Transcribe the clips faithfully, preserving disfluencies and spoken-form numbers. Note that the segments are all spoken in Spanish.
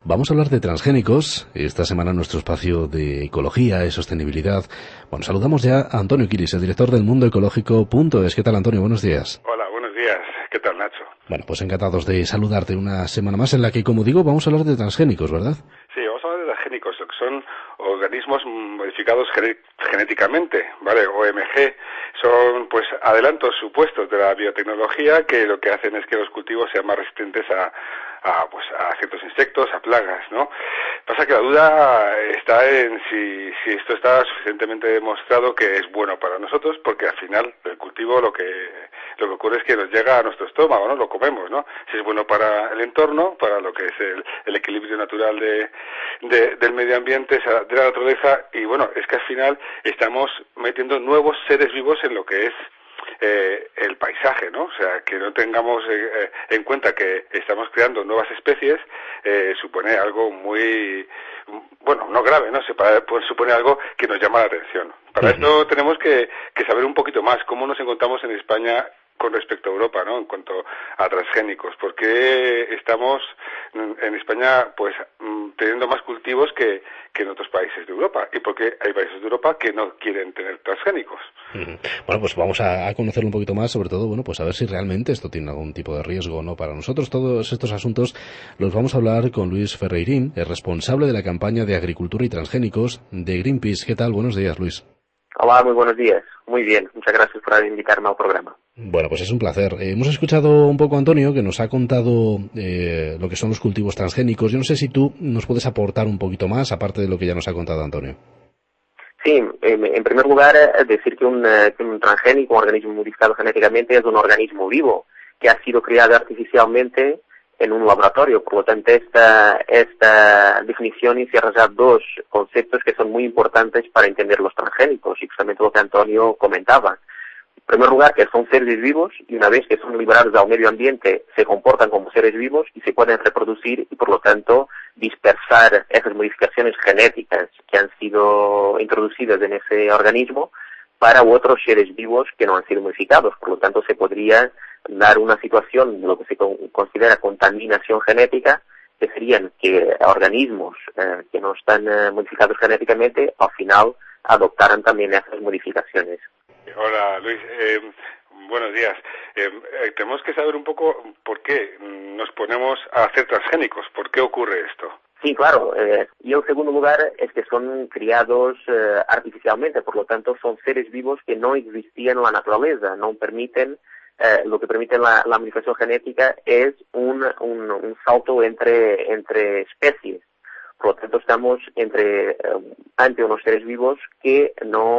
Vamos a hablar de transgénicos, esta semana en nuestro espacio de ecología y sostenibilidad. Bueno, saludamos ya a Antonio Quiris, el director del mundo ecológico punto es. ¿Qué tal, Antonio? Buenos días. Hola, buenos días. ¿Qué tal, Nacho? Bueno, pues encantados de saludarte una semana más en la que, como digo, vamos a hablar de transgénicos, ¿verdad? Sí, vamos a hablar de transgénicos, lo que son organismos modificados gené- genéticamente, ¿vale? O M G, son pues adelantos supuestos de la biotecnología que lo que hacen es que los cultivos sean más resistentes a, a pues a ciertos insectos, a plagas, ¿no? Pasa que la duda está en si, si esto está suficientemente demostrado que es bueno para nosotros, porque al final el cultivo lo que lo que ocurre es que nos llega a nuestro estómago, ¿no? Lo comemos, ¿no? Si es bueno para el entorno, para lo que es el, el equilibrio natural de, de, del medio ambiente, de la naturaleza, y bueno, es que al final estamos metiendo nuevos seres vivos en lo que es eh, el paisaje, ¿no? O sea, que no tengamos eh, en cuenta que estamos creando nuevas especies, eh, supone algo muy, bueno, no grave, ¿no? Se puede suponer algo que nos llama la atención. Para esto tenemos que, que saber un poquito más cómo nos encontramos en España con respecto a Europa, ¿no? En cuanto a transgénicos, ¿por qué estamos en España, pues, teniendo más cultivos que, que en otros países de Europa? ¿Y por qué hay países de Europa que no quieren tener transgénicos? Bueno, pues vamos a, a conocerlo un poquito más, sobre todo, bueno, pues a ver si realmente esto tiene algún tipo de riesgo o no para nosotros. Todos estos asuntos los vamos a hablar con Luis Ferreirín, el responsable de la campaña de agricultura y transgénicos de Greenpeace. ¿Qué tal? Buenos días, Luis. Hola, muy buenos días. Muy bien, muchas gracias por invitarme al programa. Bueno, pues es un placer. Eh, hemos escuchado un poco a Antonio, que nos ha contado eh, lo que son los cultivos transgénicos. Yo no sé si tú nos puedes aportar un poquito más, aparte de lo que ya nos ha contado Antonio. Sí, en, en primer lugar, decir que un, que un transgénico, un organismo modificado genéticamente, es un organismo vivo que ha sido creado artificialmente en un laboratorio. Por lo tanto, esta, esta definición encierra ya dos conceptos que son muy importantes para entender los transgénicos, y justamente lo que Antonio comentaba. En primer lugar, que son seres vivos, y una vez que son liberados al medio ambiente, se comportan como seres vivos y se pueden reproducir y, por lo tanto, dispersar esas modificaciones genéticas que han sido introducidas en ese organismo para otros seres vivos que no han sido modificados. Por lo tanto, se podría dar una situación de lo que se considera contaminación genética, que serían que organismos eh, que no están eh, modificados genéticamente, al final adoptaran también esas modificaciones. Hola, Luis. Eh, buenos días. Eh, eh, tenemos que saber un poco por qué nos ponemos a hacer transgénicos. ¿Por qué ocurre esto? Sí, claro. Eh, y en segundo lugar es que son criados eh, artificialmente, por lo tanto son seres vivos que no existían en la naturaleza, no permiten, eh, lo que permite la, la modificación genética es un, un, un salto entre, entre especies. Por lo tanto, estamos entre, eh, ante unos seres vivos que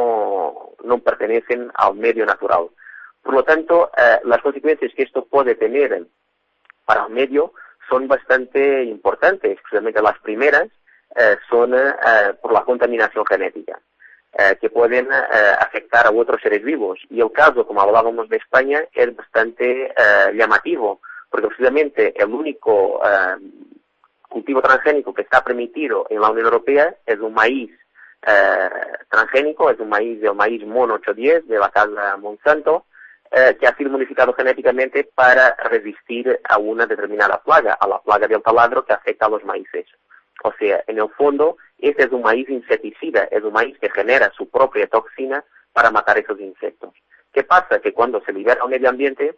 no, no pertenecen al medio natural. Por lo tanto, eh, las consecuencias que esto puede tener para el medio son bastante importantes. Especialmente las primeras eh, son eh, por la contaminación genética, eh, que pueden eh, afectar a otros seres vivos. Y el caso, como hablábamos de España, es bastante eh, llamativo, porque precisamente el único eh, cultivo transgénico que está permitido en la Unión Europea es un maíz eh, transgénico, es un maíz del maíz MON ocho diez de la casa Monsanto, eh, que ha sido modificado genéticamente para resistir a una determinada plaga, a la plaga del taladro que afecta a los maíces. O sea, en el fondo, este es un maíz insecticida, es un maíz que genera su propia toxina para matar esos insectos. ¿Qué pasa? Que cuando se libera al medio ambiente,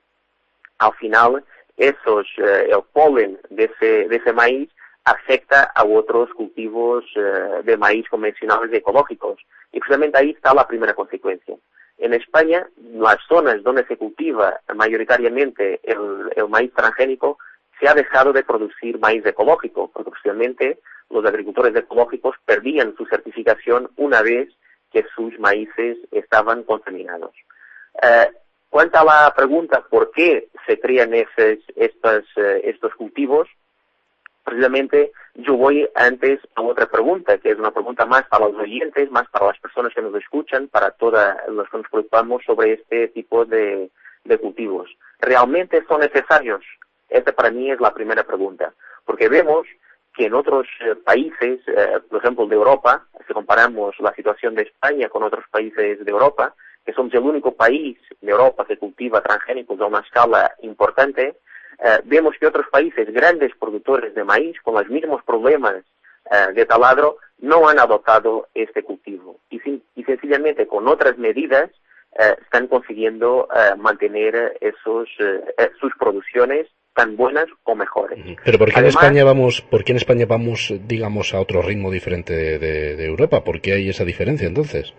al final, esos, eh, el polen de ese, de ese maíz afecta a otros cultivos eh, de maíz convencionales y ecológicos. Y justamente ahí está la primera consecuencia. En España, las zonas donde se cultiva mayoritariamente el, el maíz transgénico, se ha dejado de producir maíz ecológico, porque precisamente los agricultores ecológicos perdían su certificación una vez que sus maíces estaban contaminados. Eh, cuanto a la pregunta por qué se crían esos, estos, eh, estos cultivos, precisamente yo voy antes a otra pregunta, que es una pregunta más para los oyentes, más para las personas que nos escuchan, para todos los que nos preocupamos sobre este tipo de, de cultivos. ¿Realmente son necesarios? Esta para mí es la primera pregunta, porque vemos que en otros eh, países, eh, por ejemplo de Europa, si comparamos la situación de España con otros países de Europa, que somos el único país de Europa que cultiva transgénicos a una escala importante, eh, vemos que otros países, grandes productores de maíz, con los mismos problemas eh, de taladro, no han adoptado este cultivo. Y, sin, y sencillamente con otras medidas eh, están consiguiendo eh, mantener esos, eh, sus producciones tan buenas o mejores. Pero ¿por qué Además, en España vamos, por qué en España vamos, digamos, a otro ritmo diferente de, de, de Europa? ¿Por qué hay esa diferencia entonces?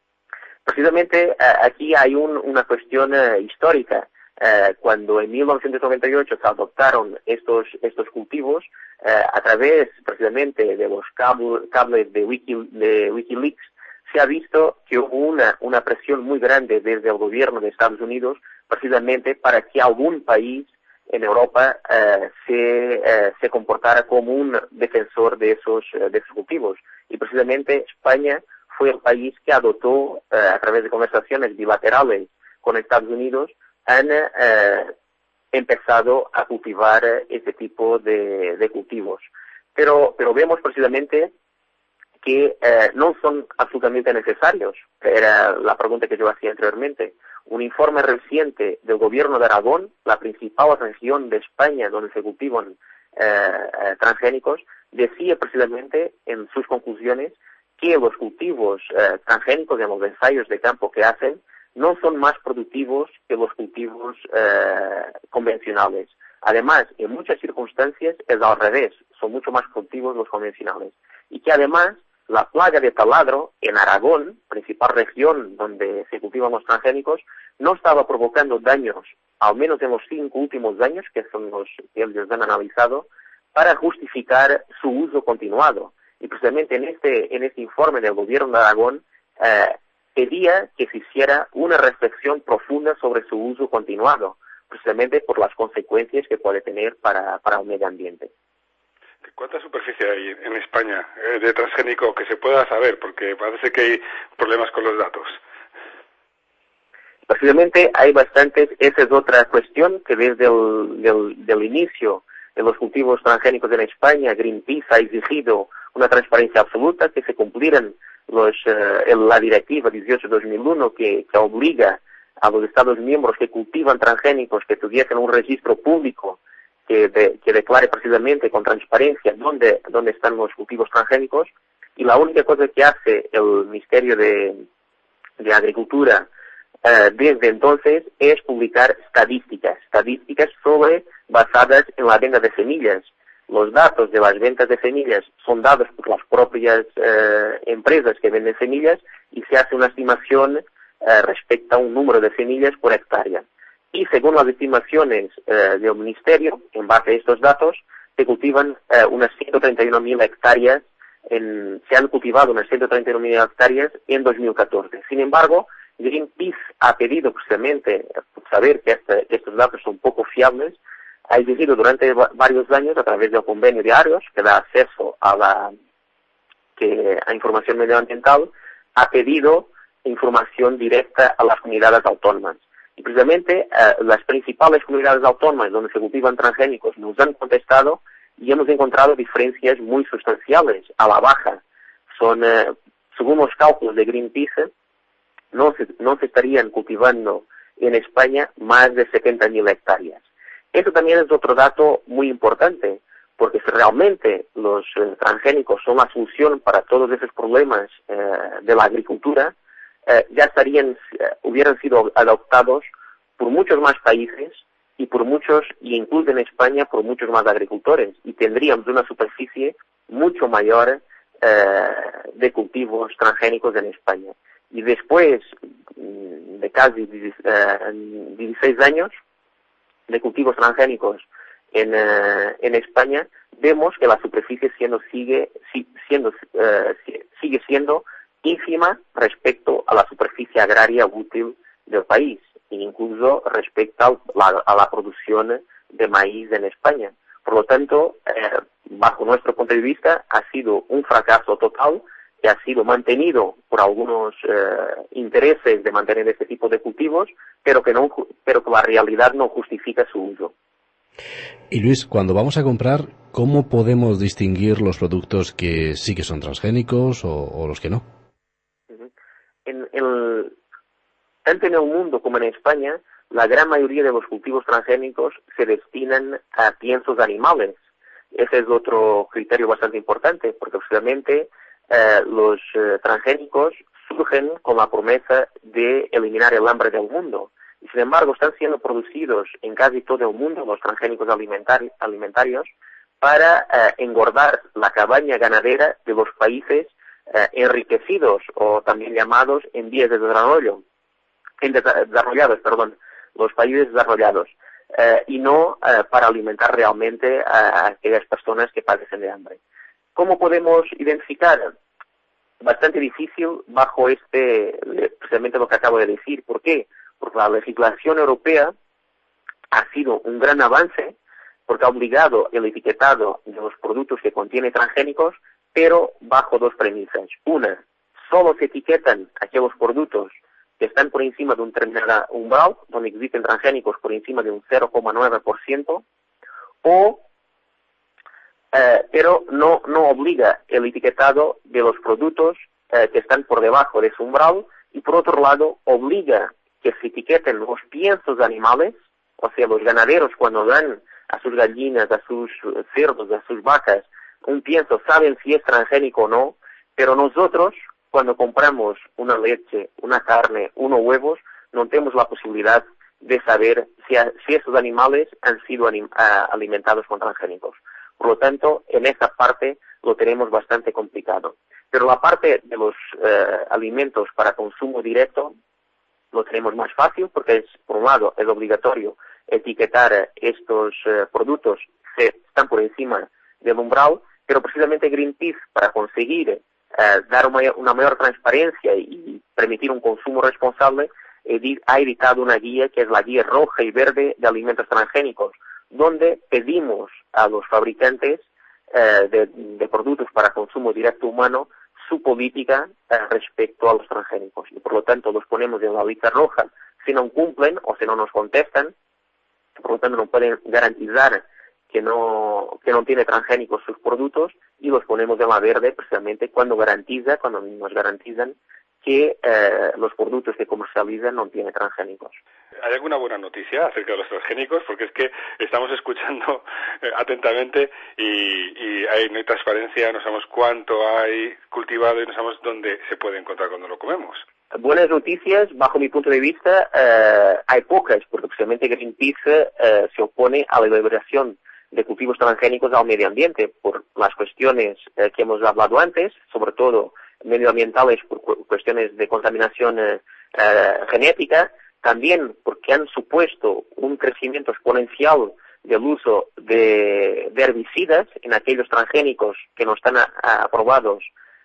Precisamente aquí hay un, una cuestión uh, histórica. Uh, cuando en mil novecientos noventa y ocho se adoptaron estos estos cultivos, uh, a través precisamente de los cable, cables de, Wiki, de Wikileaks, se ha visto que hubo una, una presión muy grande desde el gobierno de Estados Unidos precisamente para que algún país en Europa uh, se, uh, se comportara como un defensor de esos, uh, de esos cultivos. Y precisamente España fue el país que adoptó, eh, a través de conversaciones bilaterales con Estados Unidos, han eh, empezado a cultivar este tipo de, de cultivos. Pero, pero vemos precisamente que eh, no son absolutamente necesarios. Era la pregunta que yo hacía anteriormente. Un informe reciente del gobierno de Aragón, la principal región de España donde se cultivan eh, eh, transgénicos, decía precisamente en sus conclusiones que los cultivos eh, transgénicos en los ensayos de campo que hacen no son más productivos que los cultivos eh, convencionales. Además, en muchas circunstancias es al revés, son mucho más productivos los convencionales. Y que además, la plaga de taladro en Aragón, principal región donde se cultivan los transgénicos, no estaba provocando daños, al menos en los cinco últimos años, que son los que ellos han analizado, para justificar su uso continuado. Y precisamente en este, en este informe del gobierno de Aragón, eh, pedía que se hiciera una reflexión profunda sobre su uso continuado, precisamente por las consecuencias que puede tener para, para el medio ambiente. ¿Cuánta superficie hay en España eh, de transgénico que se pueda saber? Porque parece que hay problemas con los datos. Precisamente hay bastantes, esa es otra cuestión que desde el del, del inicio de los cultivos transgénicos en España, Greenpeace ha exigido una transparencia absoluta, que se cumplieran los, eh, la directiva dieciocho dos mil uno que, que obliga a los Estados miembros que cultivan transgénicos que tuviesen un registro público que, de, que declare precisamente con transparencia dónde, dónde están los cultivos transgénicos, y la única cosa que hace el Ministerio de, de Agricultura eh, desde entonces es publicar estadísticas, estadísticas sobre basadas en la venta de semillas. Los datos de las ventas de semillas son dados por las propias eh, empresas que venden semillas y se hace una estimación eh, respecto a un número de semillas por hectárea. Y según las estimaciones eh, del Ministerio, en base a estos datos, se cultivan eh, unas ciento treinta y una mil hectáreas, en, se han cultivado unas ciento treinta y una mil hectáreas en dos mil catorce. Sin embargo, Greenpeace ha pedido precisamente, por saber que, este, que estos datos son poco fiables, ha exigido durante varios años, a través del convenio de Argos, que da acceso a la que, a información medioambiental, ha pedido información directa a las comunidades autónomas. Y precisamente eh, las principales comunidades autónomas donde se cultivan transgénicos nos han contestado y hemos encontrado diferencias muy sustanciales a la baja. Son, eh, según los cálculos de Greenpeace, no se, no se estarían cultivando en España más de setenta mil hectáreas. Eso también es otro dato muy importante, porque si realmente los eh, transgénicos son la solución para todos esos problemas eh, de la agricultura, eh, ya estarían, eh, hubieran sido adoptados por muchos más países y por muchos, y incluso en España, por muchos más agricultores, y tendríamos una superficie mucho mayor eh, de cultivos transgénicos en España. Y después de casi dieciséis años de cultivos transgénicos en, uh, en España, vemos que la superficie siendo, sigue, si, siendo, uh, sigue siendo ínfima respecto a la superficie agraria útil del país, e incluso respecto a la, a la producción de maíz en España. Por lo tanto, eh, bajo nuestro punto de vista, ha sido un fracaso total que ha sido mantenido por algunos eh, intereses de mantener este tipo de cultivos, pero que no, pero que la realidad no justifica su uso. Y Luis, cuando vamos a comprar, ¿cómo podemos distinguir los productos que sí que son transgénicos o, o los que no? En, en, tanto en el mundo como en España la gran mayoría de los cultivos transgénicos se destinan a piensos animales. Ese es otro criterio bastante importante, porque precisamente eh, los eh, transgénicos surgen con la promesa de eliminar el hambre del mundo. Y sin embargo están siendo producidos en casi todo el mundo los transgénicos alimentari alimentarios para eh, engordar la cabaña ganadera de los países eh, enriquecidos o también llamados en vías de desarrollo, en desarrollados, perdón, los países desarrollados, eh, y no eh, para alimentar realmente a aquellas personas que padecen de hambre. ¿Cómo podemos identificar? Bastante difícil bajo este, precisamente lo que acabo de decir. ¿Por qué? Porque la legislación europea ha sido un gran avance, porque ha obligado el etiquetado de los productos que contienen transgénicos, pero bajo dos premisas. Una, solo se etiquetan aquellos productos que están por encima de un determinado umbral, donde existen transgénicos por encima de un cero coma nueve por ciento, o, eh, pero no, no obliga el etiquetado de los productos eh, que están por debajo de ese umbral, y por otro lado, obliga que se etiqueten los piensos animales, o sea, los ganaderos cuando dan a sus gallinas, a sus cerdos, a sus vacas, un pienso, saben si es transgénico o no, pero nosotros, cuando compramos una leche, una carne, unos huevos, no tenemos la posibilidad de saber si, a, si esos animales han sido anim, a, alimentados con transgénicos. Por lo tanto, en esta parte lo tenemos bastante complicado. Pero la parte de los eh, alimentos para consumo directo lo tenemos más fácil, porque es, por un lado, es obligatorio etiquetar estos eh, productos que están por encima del umbral, pero precisamente Greenpeace, para conseguir eh, dar una, una mayor transparencia y permitir un consumo responsable, edit, ha editado una guía que es la guía roja y verde de alimentos transgénicos, donde pedimos a los fabricantes eh, de, de productos para consumo directo humano su política eh, respecto a los transgénicos. Y por lo tanto los ponemos en la lista roja si no cumplen o si no nos contestan. Por lo tanto no pueden garantizar que no, que no tiene transgénicos sus productos, y los ponemos en la verde precisamente cuando garantiza, cuando nos garantizan que eh, los productos que comercializan no tienen transgénicos. ¿Hay alguna buena noticia acerca de los transgénicos? Porque es que estamos escuchando eh, atentamente y, y hay, no hay transparencia, no sabemos cuánto hay cultivado y no sabemos dónde se puede encontrar cuando lo comemos. Buenas noticias, bajo mi punto de vista, eh, hay pocas, porque precisamente Greenpeace eh, se opone a la liberación de cultivos transgénicos al medio ambiente por las cuestiones eh, que hemos hablado antes, sobre todo medioambientales por cu cuestiones de contaminación eh, eh, genética, también porque han supuesto un crecimiento exponencial del uso de, de herbicidas en aquellos transgénicos que no están a, a aprobados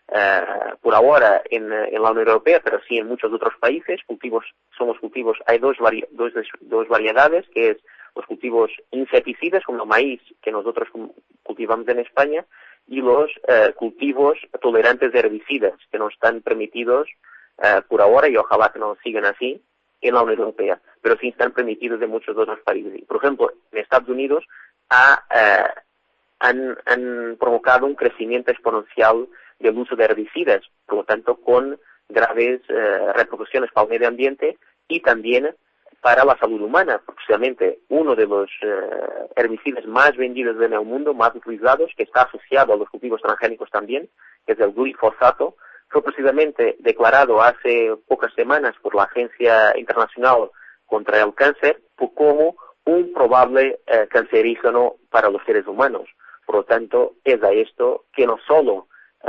Uh, por ahora en, en la Unión Europea, pero sí en muchos otros países. Cultivos, son los cultivos, hay dos, vari, dos, dos variedades, que es los cultivos insecticidas, como el maíz que nosotros cultivamos en España, y los uh, cultivos tolerantes de herbicidas, que no están permitidos uh, por ahora, y ojalá que no sigan así, en la Unión Europea, pero sí están permitidos en muchos otros países. Por ejemplo, en Estados Unidos ha, uh, han, han provocado un crecimiento exponencial del uso de herbicidas, por lo tanto con graves eh, repercusiones para el medio ambiente y también para la salud humana. Precisamente uno de los eh, herbicidas más vendidos en el mundo, más utilizados, que está asociado a los cultivos transgénicos también, que es el glifosato, fue precisamente declarado hace pocas semanas por la Agencia Internacional contra el Cáncer como un probable eh, cancerígeno para los seres humanos. Por lo tanto, es a esto que no solo Uh,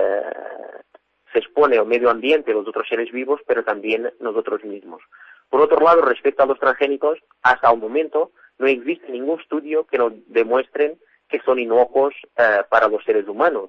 uh, se expone al medio ambiente, los otros seres vivos, pero también nosotros mismos. Por otro lado, respecto a los transgénicos, hasta el momento no existe ningún estudio que nos demuestren que son inocuos uh, para los seres humanos.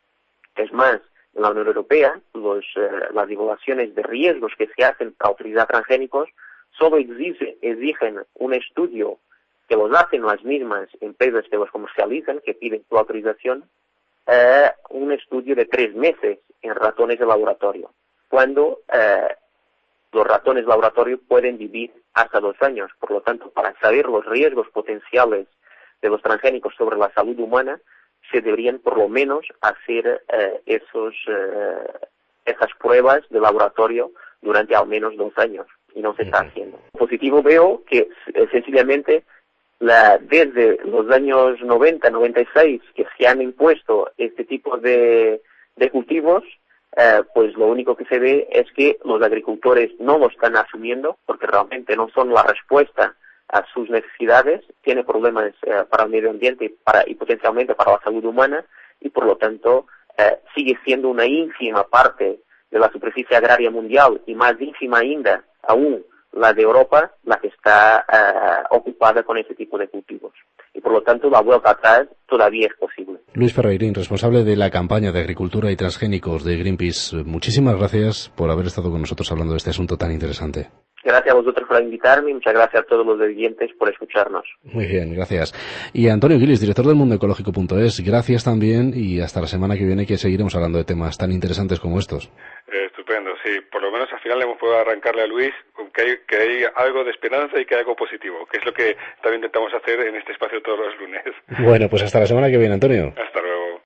Es más, en la Unión Europea, los, uh, las evaluaciones de riesgos que se hacen para utilizar transgénicos solo exige, exigen un estudio que los hacen las mismas empresas que los comercializan, que piden su autorización, Uh, un estudio de tres meses en ratones de laboratorio, cuando uh, los ratones de laboratorio pueden vivir hasta dos años. Por lo tanto, para saber los riesgos potenciales de los transgénicos sobre la salud humana, se deberían por lo menos hacer uh, esos, uh, esas pruebas de laboratorio durante al menos dos años. y no se está haciendo. Positivo veo que eh, sencillamente la, desde los años noventa, noventa y seis que se han impuesto este tipo de, de cultivos, eh, pues lo único que se ve es que los agricultores no lo están asumiendo porque realmente no son la respuesta a sus necesidades, tiene problemas eh, para el medio ambiente y, para, y potencialmente para la salud humana y por lo tanto eh, sigue siendo una ínfima parte de la superficie agraria mundial y más ínfima ainda aún la de Europa, la que está uh, ocupada con ese tipo de cultivos. Y por lo tanto, la vuelta atrás todavía es posible. Luis Ferreirín, responsable de la campaña de agricultura y transgénicos de Greenpeace, muchísimas gracias por haber estado con nosotros hablando de este asunto tan interesante. Gracias a vosotros por invitarme y muchas gracias a todos los oyentes por escucharnos. Muy bien, gracias. Y Antonio Guilis, director del mundo ecológico punto es, gracias también y hasta la semana que viene que seguiremos hablando de temas tan interesantes como estos. Eh, estupendo, sí. Por lo menos al final hemos podido arrancarle a Luis que hay, que hay algo de esperanza y que hay algo positivo, que es lo que también intentamos hacer en este espacio todos los lunes. Bueno, pues hasta la semana que viene, Antonio. Hasta luego.